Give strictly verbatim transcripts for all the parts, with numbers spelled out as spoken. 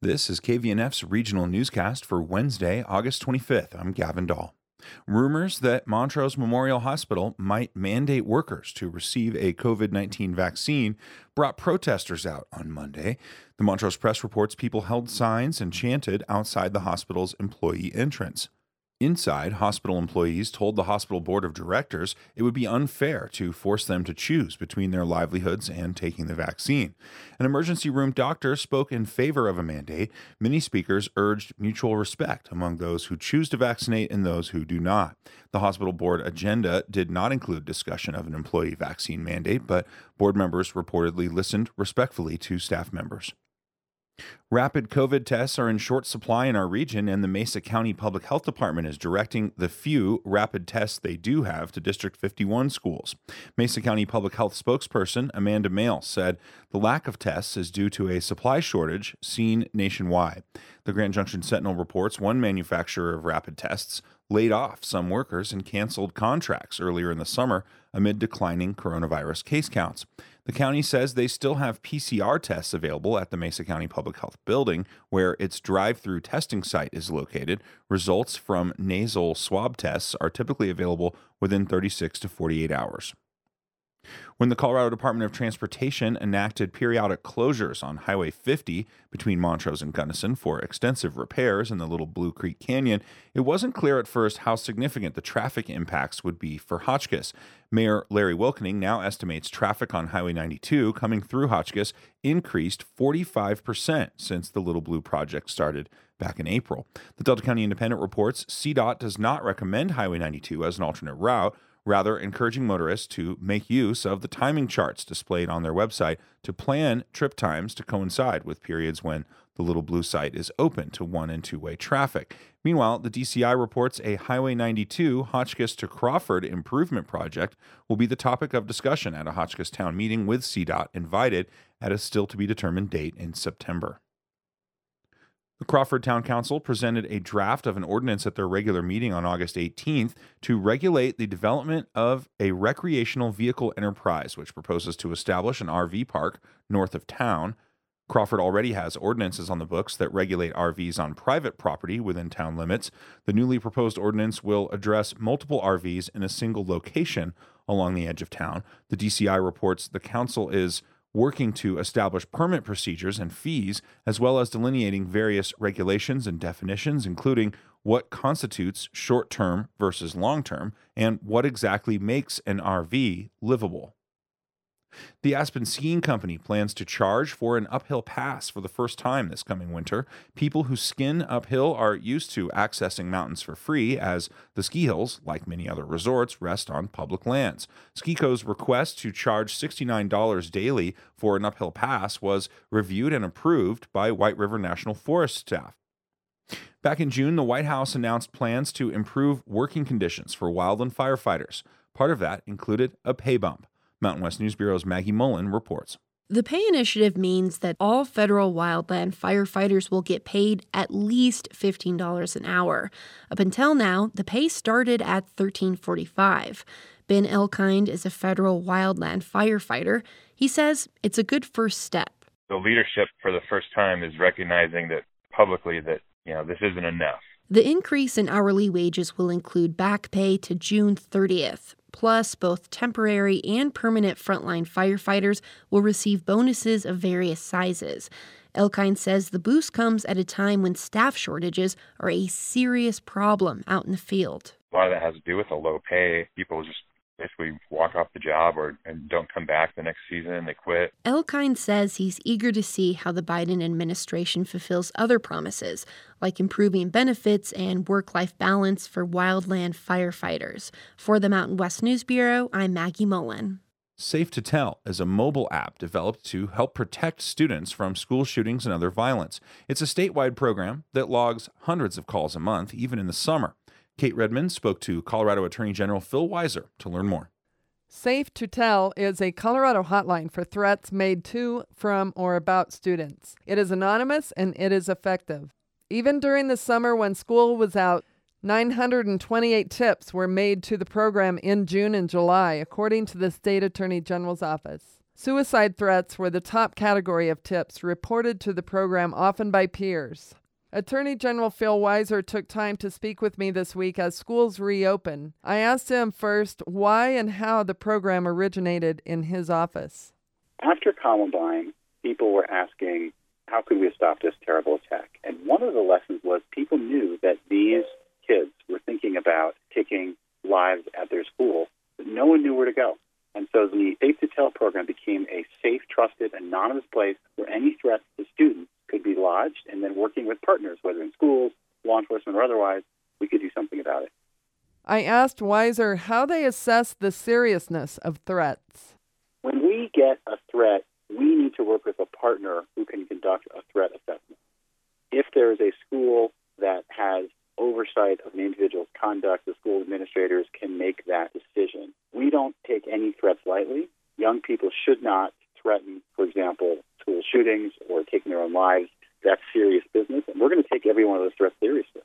This is K V N F's regional newscast for Wednesday, August twenty-fifth. I'm Gavin Dahl. Rumors that Montrose Memorial Hospital might mandate workers to receive a COVID nineteen vaccine brought protesters out on Monday. The Montrose Press reports people held signs and chanted outside the hospital's employee entrance. Inside, hospital employees told the hospital board of directors it would be unfair to force them to choose between their livelihoods and taking the vaccine. An emergency room doctor spoke in favor of a mandate. Many speakers urged mutual respect among those who choose to vaccinate and those who do not. The hospital board agenda did not include discussion of an employee vaccine mandate, but board members reportedly listened respectfully to staff members. Rapid COVID tests are in short supply in our region, and the Mesa County Public Health Department is directing the few rapid tests they do have to District fifty-one schools. Mesa County Public Health spokesperson Amanda Mail said the lack of tests is due to a supply shortage seen nationwide. The Grand Junction Sentinel reports one manufacturer of rapid tests laid off some workers and canceled contracts earlier in the summer amid declining coronavirus case counts. The county says they still have P C R tests available at the Mesa County Public Health Building, where its drive-through testing site is located. Results from nasal swab tests are typically available within thirty-six to forty-eight hours. When the Colorado Department of Transportation enacted periodic closures on Highway fifty between Montrose and Gunnison for extensive repairs in the Little Blue Creek Canyon, it wasn't clear at first how significant the traffic impacts would be for Hotchkiss. Mayor Larry Wilkening now estimates traffic on Highway ninety-two coming through Hotchkiss increased forty-five percent since the Little Blue project started back in April. The Delta County Independent reports C DOT does not recommend Highway ninety-two as an alternate route, rather encouraging motorists to make use of the timing charts displayed on their website to plan trip times to coincide with periods when the Little Blue site is open to one- and two-way traffic. Meanwhile, the D C I reports a Highway ninety-two Hotchkiss to Crawford improvement project will be the topic of discussion at a Hotchkiss town meeting with C DOT invited at a still-to-be-determined date in September. The Crawford Town Council presented a draft of an ordinance at their regular meeting on August eighteenth to regulate the development of a recreational vehicle enterprise, which proposes to establish an R V park north of town. Crawford already has ordinances on the books that regulate R Vs on private property within town limits. The newly proposed ordinance will address multiple R Vs in a single location along the edge of town. The D C I reports the council is working to establish permit procedures and fees, as well as delineating various regulations and definitions, including what constitutes short-term versus long-term and what exactly makes an R V livable. The Aspen Skiing Company plans to charge for an uphill pass for the first time this coming winter. People who skin uphill are used to accessing mountains for free, as the ski hills, like many other resorts, rest on public lands. Ski-Co's request to charge sixty-nine dollars daily for an uphill pass was reviewed and approved by White River National Forest staff. Back in June, the White House announced plans to improve working conditions for wildland firefighters. Part of that included a pay bump. Mountain West News Bureau's Maggie Mullen reports. The pay initiative means that all federal wildland firefighters will get paid at least fifteen dollars an hour. Up until now, the pay started at thirteen forty-five. Ben Elkind is a federal wildland firefighter. He says it's a good first step. The leadership for the first time is recognizing that publicly that, you know, this isn't enough. The increase in hourly wages will include back pay to June thirtieth. Plus, both temporary and permanent frontline firefighters will receive bonuses of various sizes. Elkind says the boost comes at a time when staff shortages are a serious problem out in the field. A lot of that has to do with the low pay. People just basically walk off the job or and don't come back the next season and they quit. Elkind says he's eager to see how the Biden administration fulfills other promises, like improving benefits and work-life balance for wildland firefighters. For the Mountain West News Bureau, I'm Maggie Mullen. Safe to Tell is a mobile app developed to help protect students from school shootings and other violence. It's a statewide program that logs hundreds of calls a month, even in the summer. Kate Redmond spoke to Colorado Attorney General Phil Weiser to learn more. Safe to Tell is a Colorado hotline for threats made to, from, or about students. It is anonymous and it is effective. Even during the summer when school was out, nine hundred twenty-eight tips were made to the program in June and July, according to the State Attorney General's office. Suicide threats were the top category of tips reported to the program, often by peers. Attorney General Phil Weiser took time to speak with me this week as schools reopen. I asked him first why and how the program originated in his office. After Columbine, people were asking, how could we have stopped this terrible attack? And one of the lessons was people knew that these kids were thinking about taking lives at their school, but no one knew where to go. And so the Safe to Tell program became a safe, trusted, anonymous place where any threats to students could be lodged, and then working with partners, whether in schools, law enforcement, or otherwise, we could do something about it. I asked Weiser how they assess the seriousness of threats. When we get a threat, we need to work with a partner who can conduct a threat assessment. If there is a school that has oversight of an individual's conduct, the school administrators can make that decision. We don't take any threats lightly. Young people should not threaten, for example, school shootings or taking their own lives. That's serious business, and we're going to take every one of those threats seriously.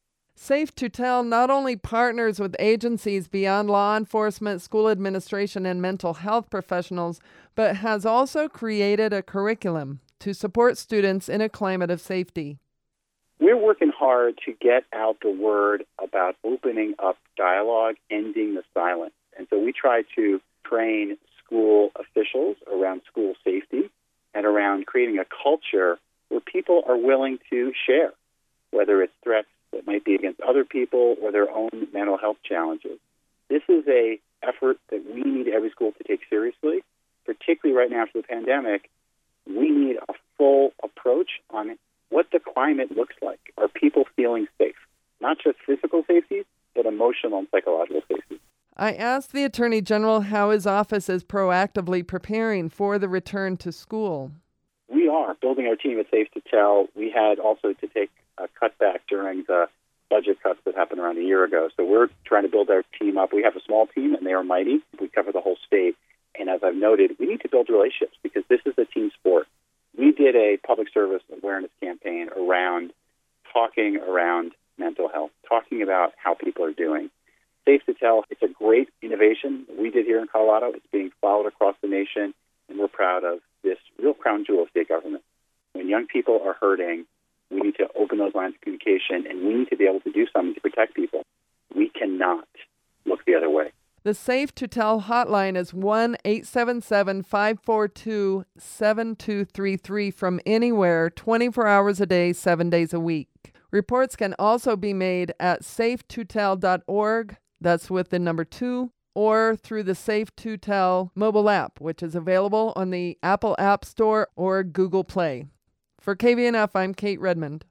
Safe to Tell not only partners with agencies beyond law enforcement, school administration, and mental health professionals, but has also created a curriculum to support students in a climate of safety. We're working hard to get out the word about opening up dialogue, ending the silence. And so we try to train school officials around school safety and around creating a culture where people are willing to share, whether it's threats that might be against other people or their own mental health challenges. This is a effort that we need every school to take seriously, particularly right now after the pandemic. We need a full approach on what the climate looks like. Are people feeling safe? Not just physical safety, but emotional and psychological safety. I asked the Attorney General how his office is proactively preparing for the return to school. We are building our team at Safe to Tell. We had also to take a cutback during the budget cuts that happened around a year ago. So we're trying to build our team up. We have a small team, and they are mighty. We cover the whole state. And as I've noted, we need to build relationships because this is a team sport. We did a public service awareness campaign around talking around mental health, talking about how people are doing. Safe to Tell, it's a great innovation we did here in Colorado. It's being followed across the nation, and we're proud of this real crown jewel of state government. When young people are hurting, we need to open those lines of communication, and we need to be able to do something to protect people. We cannot look the other way. The Safe to Tell hotline is one eight seven seven, five four two, seven two three three from anywhere, twenty-four hours a day, seven days a week. Reports can also be made at safe to tell dot org, that's with the number two, or through the Safe to Tell mobile app, which is available on the Apple App Store or Google Play. For K V N F, I'm Kate Redmond.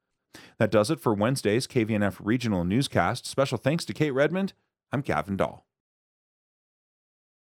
That does it for Wednesday's K V N F Regional Newscast. Special thanks to Kate Redmond. I'm Gavin Dahl.